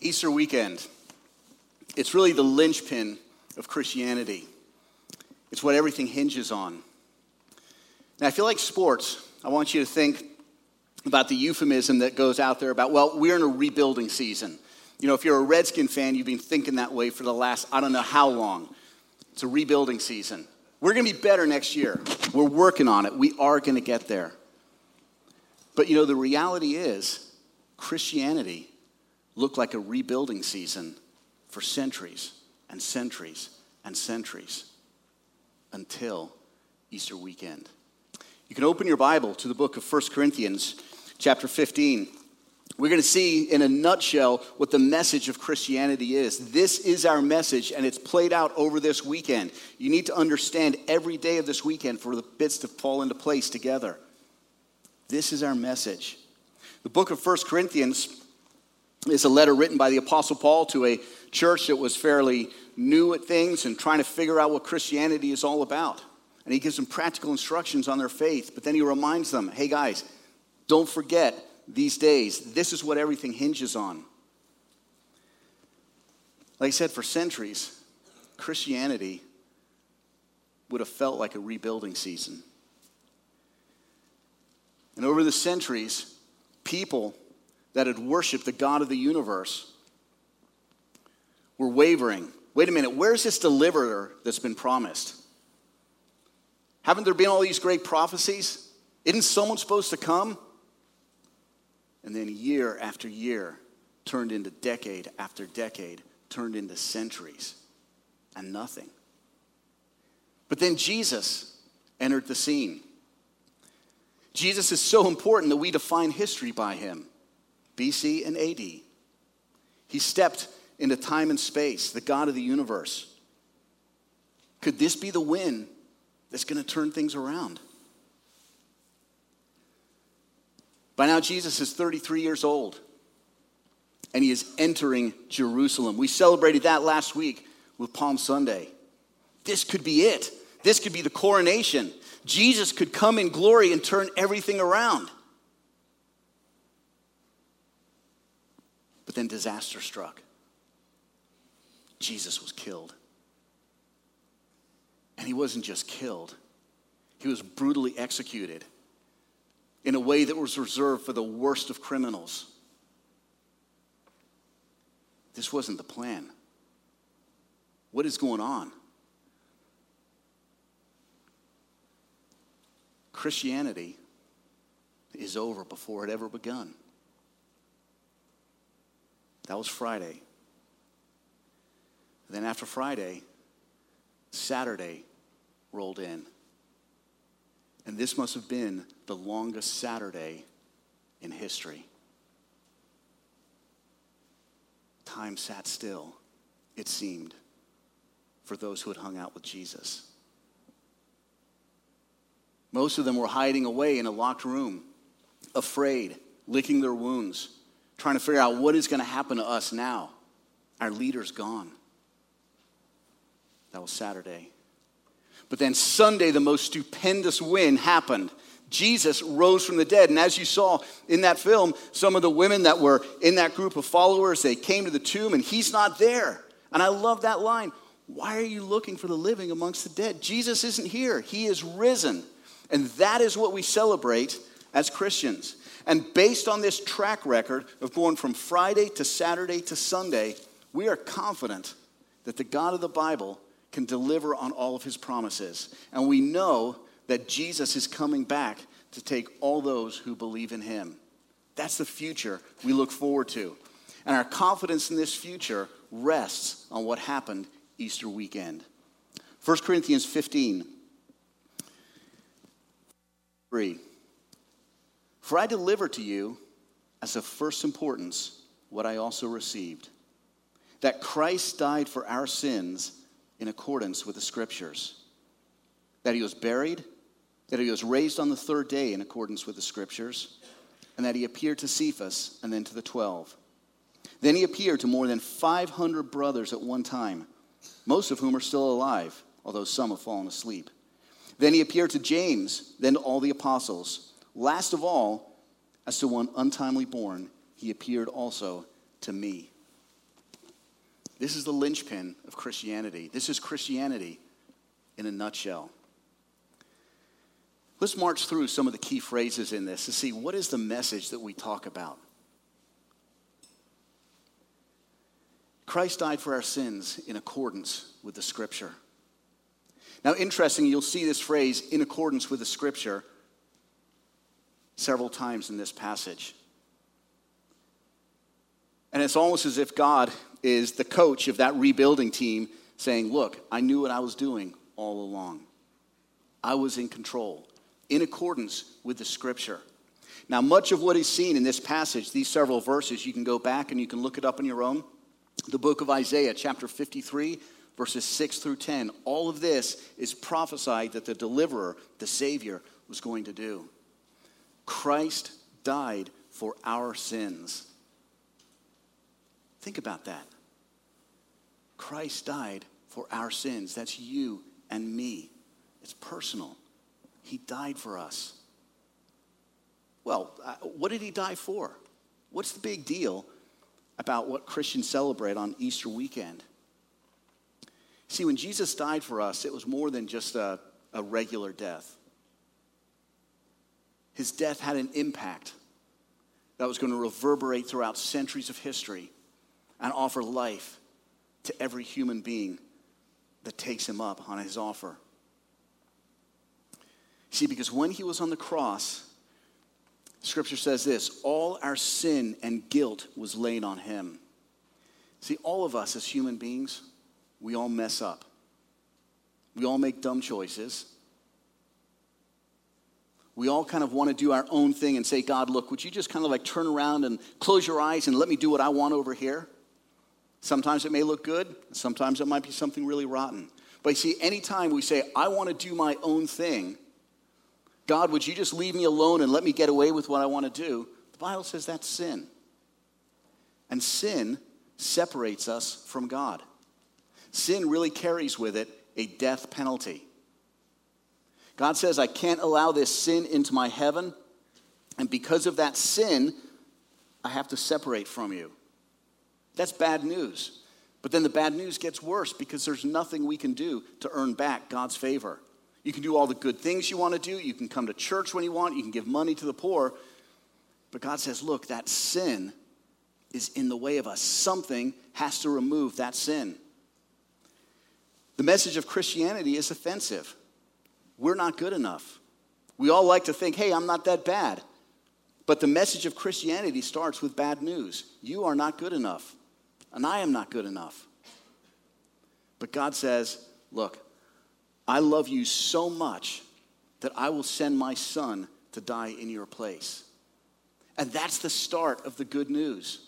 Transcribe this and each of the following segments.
Easter weekend, it's really the linchpin of Christianity. It's what everything hinges on. Now, I feel like sports, I want you to think about the euphemism that goes out there about, well, we're in a rebuilding season. You know, if you're a Redskin fan, you've been thinking that way for the last, I don't know how long. It's a rebuilding season. We're going to be better next year. We're working on it. We are going to get there. But, you know, the reality is Christianity looked like a rebuilding season for centuries and centuries and centuries until Easter weekend. You can open your Bible to the book of 1 Corinthians chapter 15. We're going to see in a nutshell what the message of Christianity is. This is our message, and it's played out over this weekend. You need to understand every day of this weekend for the bits to fall into place together. This is our message. The book of 1 Corinthians is a letter written by the Apostle Paul to a church that was fairly new at things and trying to figure out what Christianity is all about. And he gives them practical instructions on their faith, but then he reminds them, hey guys, don't forget these days, this is what everything hinges on. Like I said, for centuries, Christianity would have felt like a rebuilding season. And over the centuries, people that had worshiped the God of the universe were wavering. Wait a minute, where's this deliverer that's been promised? Haven't there been all these great prophecies? Isn't someone supposed to come? And then year after year turned into decade after decade, turned into centuries, and nothing. But then Jesus entered the scene. Jesus is so important that we define history by him, BC and AD. He stepped into time and space, the God of the universe. Could this be the wind that's going to turn things around? By now, Jesus is 33 years old, and he is entering Jerusalem. We celebrated that last week with Palm Sunday. This could be it. This could be the coronation. Jesus could come in glory and turn everything around. But then disaster struck. Jesus was killed. And he wasn't just killed. He was brutally executed in a way that was reserved for the worst of criminals. This wasn't the plan. What is going on? Christianity is over before it ever begun. That was Friday. Then after Friday, Saturday rolled in. And this must have been the longest Saturday in history. Time sat still, it seemed, for those who had hung out with Jesus. Most of them were hiding away in a locked room, afraid, licking their wounds, trying to figure out what is going to happen to us now. Our leader's gone. That was Saturday. But then Sunday, the most stupendous win happened. Jesus rose from the dead. And as you saw in that film, some of the women that were in that group of followers, they came to the tomb and he's not there. And I love that line. Why are you looking for the living amongst the dead? Jesus isn't here. He is risen. And that is what we celebrate as Christians. And based on this track record of going from Friday to Saturday to Sunday, we are confident that the God of the Bible can deliver on all of his promises. And we know that Jesus is coming back to take all those who believe in him. That's the future we look forward to. And our confidence in this future rests on what happened Easter weekend. 1 Corinthians 15, 3. For I delivered to you as of first importance what I also received, that Christ died for our sins in accordance with the Scriptures, that he was buried, that he was raised on the third day in accordance with the Scriptures, and that he appeared to Cephas and then to the 12. Then he appeared to more than 500 brothers at one time, most of whom are still alive, although some have fallen asleep. Then he appeared to James, then to all the apostles. Last of all, as to one untimely born, he appeared also to me. This is the linchpin of Christianity. This is Christianity in a nutshell. Let's march through some of the key phrases in this to see what is the message that we talk about. Christ died for our sins in accordance with the Scripture. Now, interesting, you'll see this phrase, in accordance with the Scripture, several times in this passage. And it's almost as if God is the coach of that rebuilding team saying, look, I knew what I was doing all along. I was in control, in accordance with the Scripture. Now, much of what is seen in this passage, these several verses, you can go back and you can look it up on your own. The book of Isaiah, chapter 53, verses 6 through 10. All of this is prophesied that the deliverer, the Savior, was going to do. Christ died for our sins. Think about that. Christ died for our sins. That's you and me. It's personal. He died for us. Well, what did he die for? What's the big deal about what Christians celebrate on Easter weekend? See, when Jesus died for us, it was more than just a regular death. His death had an impact that was going to reverberate throughout centuries of history and offer life to every human being that takes him up on his offer. See, because when he was on the cross, Scripture says this, all our sin and guilt was laid on him. See, all of us as human beings, we all mess up. We all make dumb choices. We all kind of want to do our own thing and say, God, look, would you just kind of like turn around and close your eyes and let me do what I want over here? Sometimes it may look good. Sometimes it might be something really rotten. But you see, anytime we say, I want to do my own thing, God, would you just leave me alone and let me get away with what I want to do? The Bible says that's sin. And sin separates us from God. Sin really carries with it a death penalty. God says, I can't allow this sin into my heaven, and because of that sin, I have to separate from you. That's bad news. But then the bad news gets worse because there's nothing we can do to earn back God's favor. You can do all the good things you want to do. You can come to church when you want. You can give money to the poor. But God says, look, that sin is in the way of us. Something has to remove that sin. The message of Christianity is offensive. We're not good enough. We all like to think, hey, I'm not that bad. But the message of Christianity starts with bad news. You are not good enough. And I am not good enough. But God says, look, I love you so much that I will send my son to die in your place. And that's the start of the good news.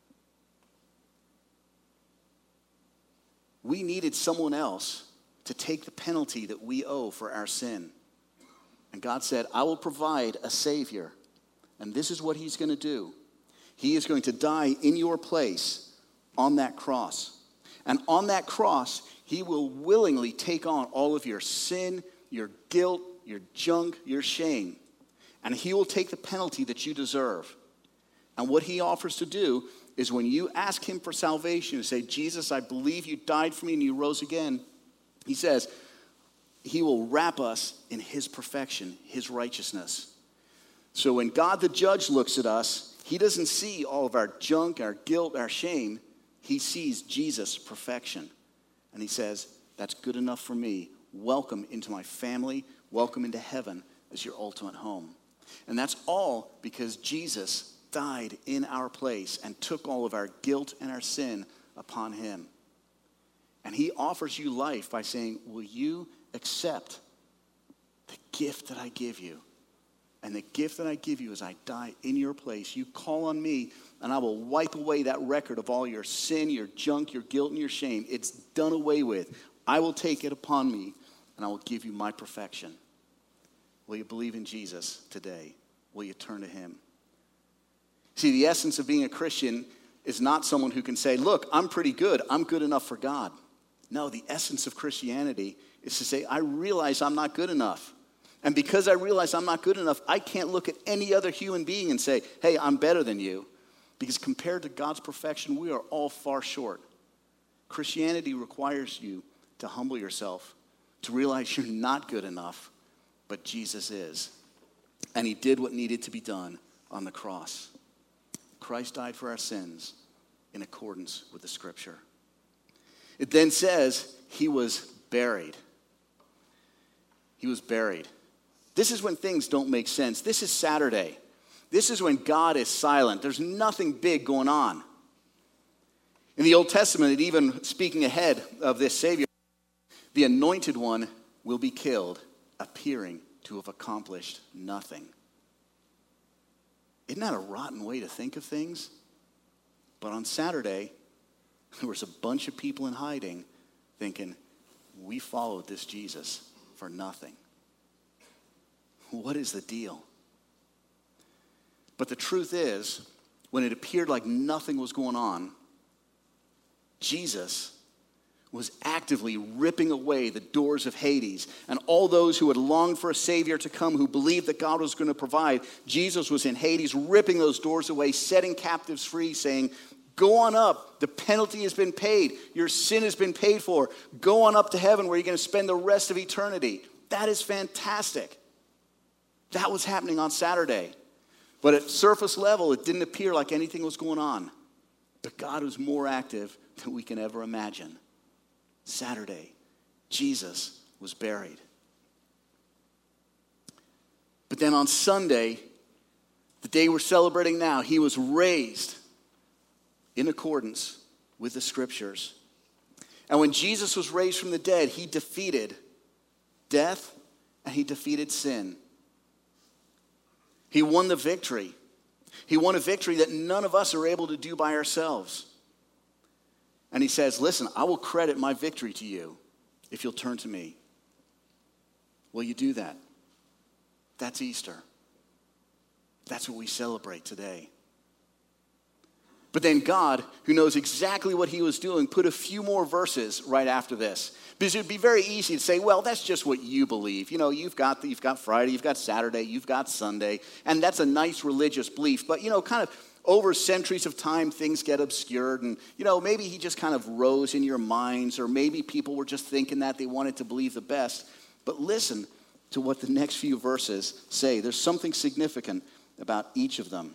We needed someone else to take the penalty that we owe for our sin. And God said, I will provide a Savior. And this is what he's going to do. He is going to die in your place on that cross. And on that cross, he will willingly take on all of your sin, your guilt, your junk, your shame. And he will take the penalty that you deserve. And what he offers to do is when you ask him for salvation and say, Jesus, I believe you died for me and you rose again, he says, he will wrap us in his perfection, his righteousness. So when God the judge looks at us, he doesn't see all of our junk, our guilt, our shame. He sees Jesus' perfection. And he says, that's good enough for me. Welcome into my family. Welcome into heaven as your ultimate home. And that's all because Jesus died in our place and took all of our guilt and our sin upon him. And he offers you life by saying, will you accept the gift that I give you? And the gift that I give you is I die in your place. You call on me, and I will wipe away that record of all your sin, your junk, your guilt, and your shame. It's done away with. I will take it upon me, and I will give you my perfection. Will you believe in Jesus today? Will you turn to him? See, the essence of being a Christian is not someone who can say, look, I'm pretty good. I'm good enough for God. No, the essence of Christianity is to say, I realize I'm not good enough. And because I realize I'm not good enough, I can't look at any other human being and say, hey, I'm better than you. Because compared to God's perfection, we are all far short. Christianity requires you to humble yourself, to realize you're not good enough, but Jesus is. And he did what needed to be done on the cross. Christ died for our sins in accordance with the scripture. It then says he was buried. He was buried. This is when things don't make sense. This is Saturday. This is when God is silent. There's nothing big going on. In the Old Testament, even speaking ahead of this Savior, the anointed one will be killed, appearing to have accomplished nothing. Isn't that a rotten way to think of things? But on Saturday, there was a bunch of people in hiding thinking, we followed this Jesus for nothing. What is the deal? But the truth is, when it appeared like nothing was going on, Jesus was actively ripping away the doors of Hades. And all those who had longed for a Savior to come, who believed that God was going to provide, Jesus was in Hades ripping those doors away, setting captives free, saying, go on up. The penalty has been paid. Your sin has been paid for. Go on up to heaven where you're going to spend the rest of eternity. That is fantastic. That was happening on Saturday. But at surface level, it didn't appear like anything was going on. But God was more active than we can ever imagine. Saturday, Jesus was buried. But then on Sunday, the day we're celebrating now, he was raised in accordance with the scriptures. And when Jesus was raised from the dead, he defeated death and he defeated sin. He won the victory. He won a victory that none of us are able to do by ourselves. And he says, listen, I will credit my victory to you if you'll turn to me. Will you do that? That's Easter. That's what we celebrate today. But then God, who knows exactly what he was doing, put a few more verses right after this. Because it would be very easy to say, well, that's just what you believe. You know, you've got Friday, you've got Saturday, you've got Sunday. And that's a nice religious belief. But, kind of over centuries of time, things get obscured. And, maybe he just kind of rose in your minds. Or maybe people were just thinking that they wanted to believe the best. But listen to what the next few verses say. There's something significant about each of them.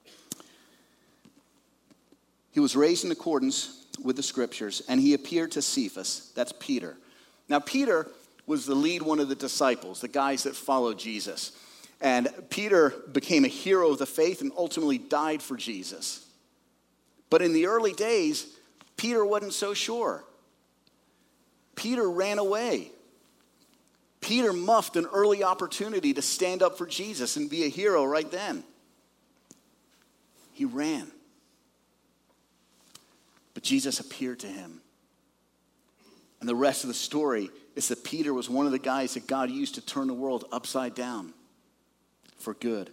He was raised in accordance with the scriptures, and he appeared to Cephas. That's Peter. Now, Peter was the lead one of the disciples, the guys that followed Jesus. And Peter became a hero of the faith and ultimately died for Jesus. But in the early days, Peter wasn't so sure. Peter ran away. Peter muffed an early opportunity to stand up for Jesus and be a hero right then. He ran. But Jesus appeared to him. And the rest of the story is that Peter was one of the guys that God used to turn the world upside down for good.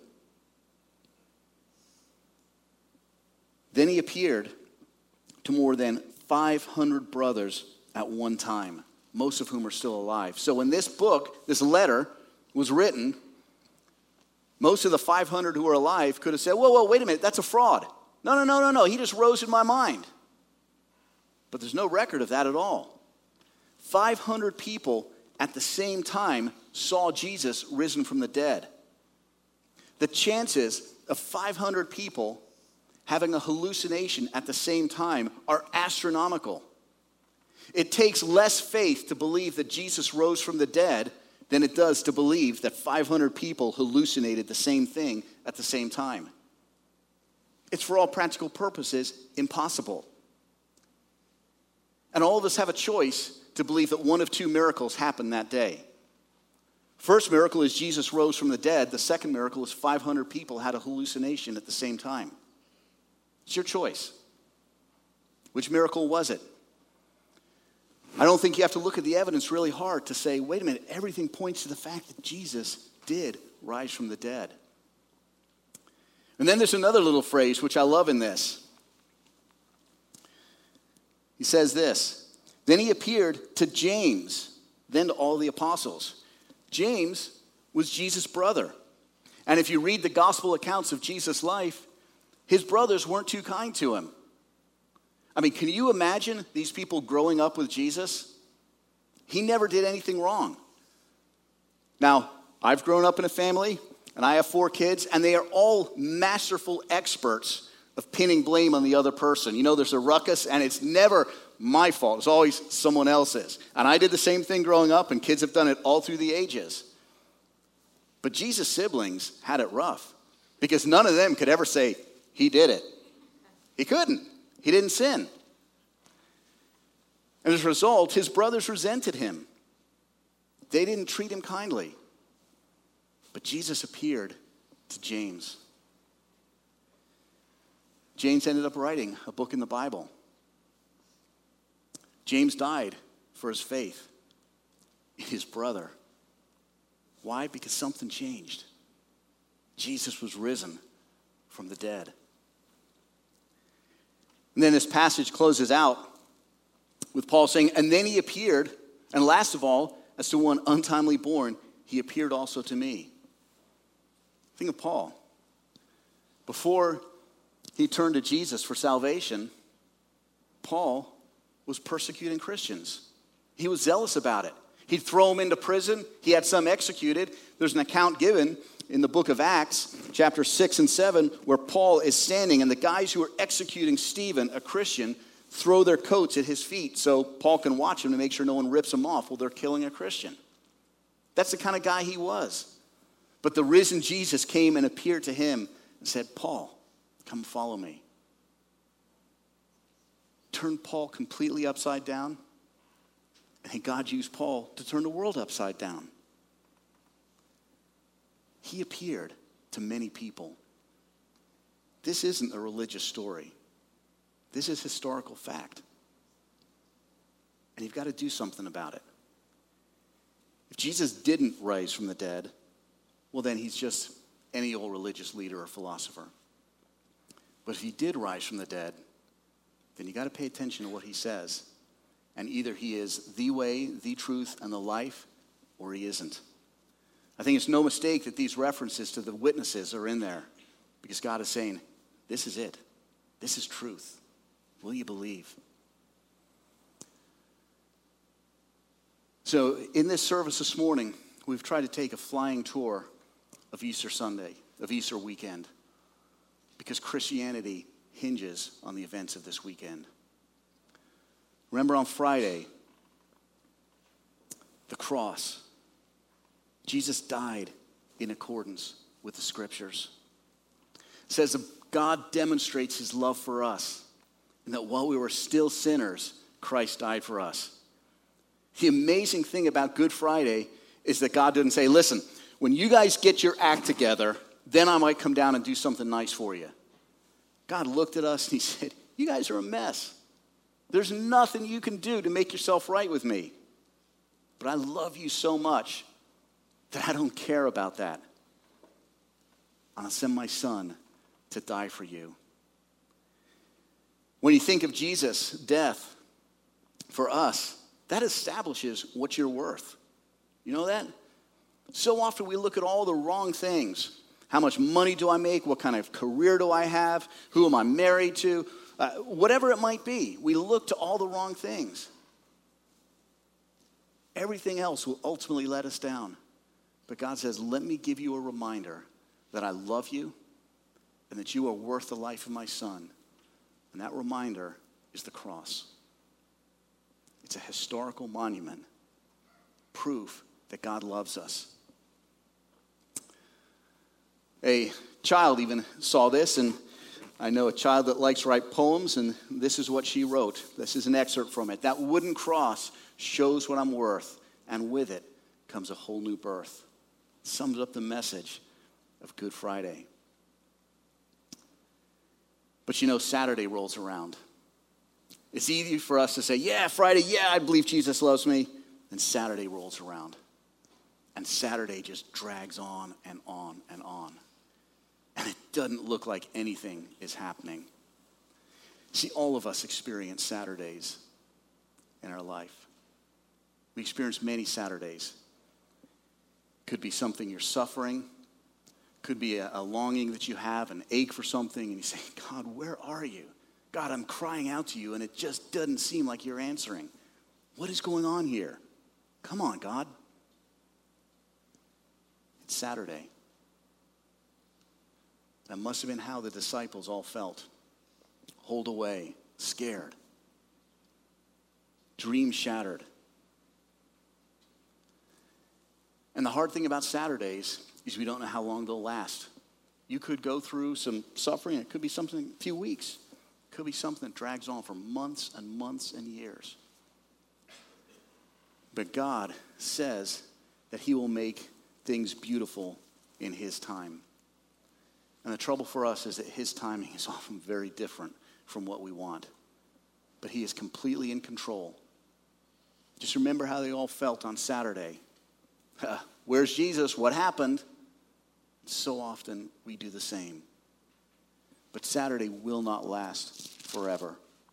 Then he appeared to more than 500 brothers at one time, most of whom are still alive. So when this book, this letter, was written, most of the 500 who are alive could have said, whoa, wait a minute, that's a fraud. No, he just rose in my mind. But there's no record of that at all. 500 people at the same time saw Jesus risen from the dead. The chances of 500 people having a hallucination at the same time are astronomical. It takes less faith to believe that Jesus rose from the dead than it does to believe that 500 people hallucinated the same thing at the same time. It's for all practical purposes impossible. And all of us have a choice to believe that one of two miracles happened that day. First miracle is Jesus rose from the dead. The second miracle is 500 people had a hallucination at the same time. It's your choice. Which miracle was it? I don't think you have to look at the evidence really hard to say, wait a minute, everything points to the fact that Jesus did rise from the dead. And then there's another little phrase which I love in this. He says this, then he appeared to James, then to all the apostles. James was Jesus' brother. And if you read the gospel accounts of Jesus' life, his brothers weren't too kind to him. I mean, can you imagine these people growing up with Jesus? He never did anything wrong. Now, I've grown up in a family, and I have 4 kids, and they are all masterful experts of pinning blame on the other person. You know, there's a ruckus, and it's never my fault. It's always someone else's. And I did the same thing growing up, and kids have done it all through the ages. But Jesus' siblings had it rough because none of them could ever say, he did it. He couldn't. He didn't sin. And as a result, his brothers resented him. They didn't treat him kindly. But Jesus appeared to James. James ended up writing a book in the Bible. James died for his faith in his brother. Why? Because something changed. Jesus was risen from the dead. And then this passage closes out with Paul saying, and then he appeared, and last of all, as to one untimely born, he appeared also to me. Think of Paul. Before he turned to Jesus for salvation, Paul was persecuting Christians. He was zealous about it. He'd throw them into prison. He had some executed. There's an account given in the book of Acts, chapter 6 and 7, where Paul is standing, and the guys who are executing Stephen, a Christian, throw their coats at his feet so Paul can watch him to make sure no one rips him off while they're killing a Christian. That's the kind of guy he was. But the risen Jesus came and appeared to him and said, Paul, come follow me. Turned Paul completely upside down. And then God used Paul to turn the world upside down. He appeared to many people. This isn't a religious story. This is historical fact. And you've got to do something about it. If Jesus didn't rise from the dead, well, then he's just any old religious leader or philosopher. But if he did rise from the dead, then you got to pay attention to what he says. And either he is the way, the truth, and the life, or he isn't. I think it's no mistake that these references to the witnesses are in there, because God is saying, this is it. This is truth. Will you believe? So in this service this morning, we've tried to take a flying tour of Easter Sunday, of Easter weekend, because Christianity hinges on the events of this weekend. Remember on Friday, the cross. Jesus died in accordance with the scriptures. It says that God demonstrates his love for us, and that while we were still sinners, Christ died for us. The amazing thing about Good Friday is that God didn't say, listen, when you guys get your act together, then I might come down and do something nice for you. God looked at us and he said, you guys are a mess. There's nothing you can do to make yourself right with me. But I love you so much that I don't care about that. I'll send my son to die for you. When you think of Jesus' death for us, that establishes what you're worth. You know that? So often we look at all the wrong things. How much money do I make? What kind of career do I have? Who am I married to? Whatever it might be, we look to all the wrong things. Everything else will ultimately let us down. But God says, let me give you a reminder that I love you and that you are worth the life of my son. And that reminder is the cross. It's a historical monument, proof that God loves us. A child even saw this, and I know a child that likes to write poems, and this is what she wrote. This is an excerpt from it. That wooden cross shows what I'm worth, and with it comes a whole new birth. Sums up the message of Good Friday. But you know, Saturday rolls around. It's easy for us to say, yeah, Friday, yeah, I believe Jesus loves me. And Saturday rolls around. And Saturday just drags on and on and on. And it doesn't look like anything is happening. See, all of us experience Saturdays in our life. We experience many Saturdays. Could be something you're suffering. Could be a longing that you have, an ache for something. And you say, God, where are you? God, I'm crying out to you, and it just doesn't seem like you're answering. What is going on here? Come on, God. It's Saturday. That must have been how the disciples all felt. Holed away, scared, dreams shattered. And the hard thing about Saturdays is we don't know how long they'll last. You could go through some suffering. It could be something a few weeks. It could be something that drags on for months and months and years. But God says that he will make things beautiful in his time. And the trouble for us is that his timing is often very different from what we want. But he is completely in control. Just remember how they all felt on Saturday. Where's Jesus? What happened? So often we do the same. But Saturday will not last forever.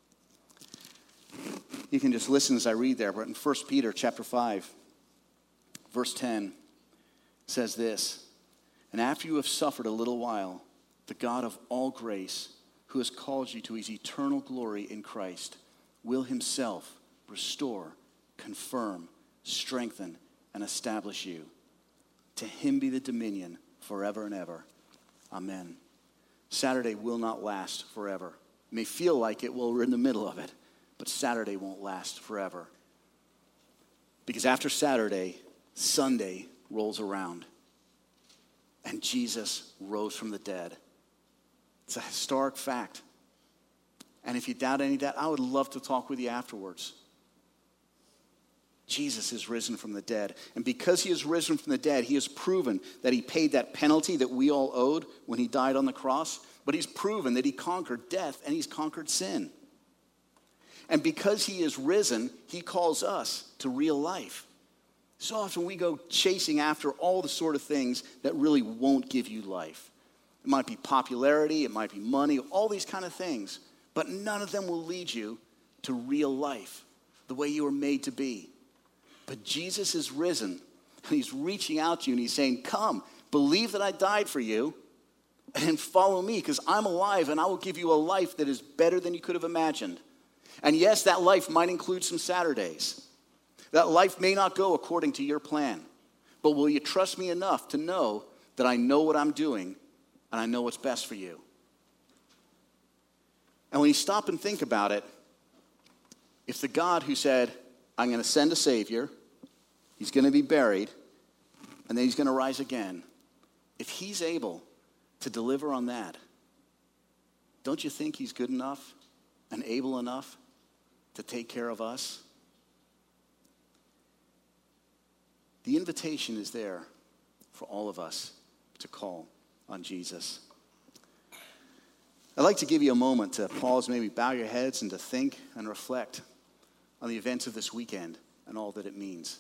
You can just listen as I read there, but in 1 Peter chapter 5, verse 10 says this, "And after you have suffered a little while, the God of all grace, who has called you to his eternal glory in Christ, will himself restore, confirm, strengthen, and establish you. To him be the dominion forever and ever. Amen." Saturday will not last forever. It may feel like it while we're in the middle of it, but Saturday won't last forever. Because after Saturday, Sunday rolls around, and Jesus rose from the dead. It's a historic fact. And if you doubt any of that, I would love to talk with you afterwards. Jesus is risen from the dead. And because he is risen from the dead, he has proven that he paid that penalty that we all owed when he died on the cross. But he's proven that he conquered death and he's conquered sin. And because he is risen, he calls us to real life. So often we go chasing after all the sort of things that really won't give you life. It might be popularity, it might be money, all these kind of things. But none of them will lead you to real life, the way you were made to be. But Jesus is risen, and he's reaching out to you, and he's saying, come, believe that I died for you, and follow me, because I'm alive, and I will give you a life that is better than you could have imagined. And yes, that life might include some Saturdays. That life may not go according to your plan. But will you trust me enough to know that I know what I'm doing, and I know what's best for you? And when you stop and think about it, if the God who said, I'm going to send a Savior, he's going to be buried, and then he's going to rise again, if he's able to deliver on that, don't you think he's good enough and able enough to take care of us? The invitation is there for all of us to call on Jesus. I'd like to give you a moment to pause, maybe bow your heads, and to think and reflect on the events of this weekend and all that it means.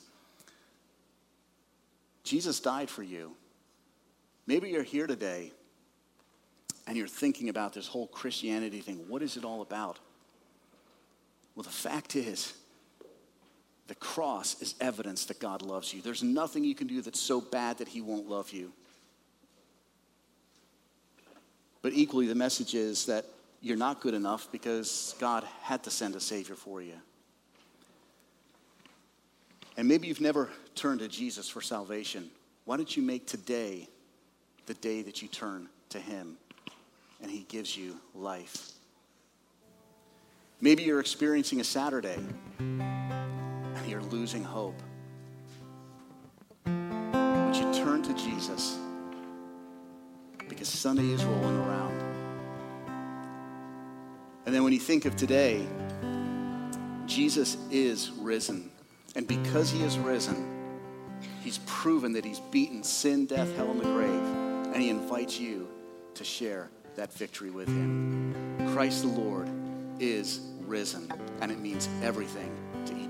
Jesus died for you. Maybe you're here today and you're thinking about this whole Christianity thing. What is it all about? Well, the fact is, the cross is evidence that God loves you. There's nothing you can do that's so bad that he won't love you. But equally, the message is that you're not good enough because God had to send a Savior for you. And maybe you've never turned to Jesus for salvation. Why don't you make today the day that you turn to him and he gives you life? Maybe you're experiencing a Saturday and you're losing hope. Would you turn to Jesus? Because Sunday is rolling around. And then when you think of today, Jesus is risen. And because he is risen, he's proven that he's beaten sin, death, hell, and the grave. And he invites you to share that victory with him. Christ the Lord is risen. And it means everything to